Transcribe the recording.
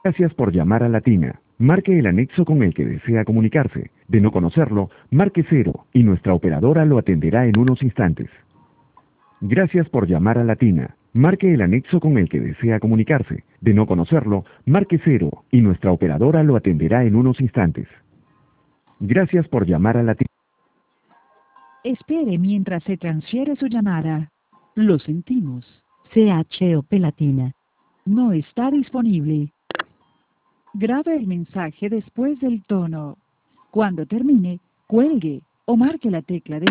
Gracias por llamar a Latina. Marque el anexo con el que desea comunicarse. De no conocerlo, marque cero y nuestra operadora lo atenderá en unos instantes. Gracias por llamar a Latina. Marque el anexo con el que desea comunicarse. De no conocerlo, marque cero y nuestra operadora lo atenderá en unos instantes. Gracias por llamar a Latina. Espere mientras se transfiere su llamada. Lo sentimos. CHOP Latina no está disponible. Grabe el mensaje después del tono. Cuando termine, cuelgue o marque la tecla de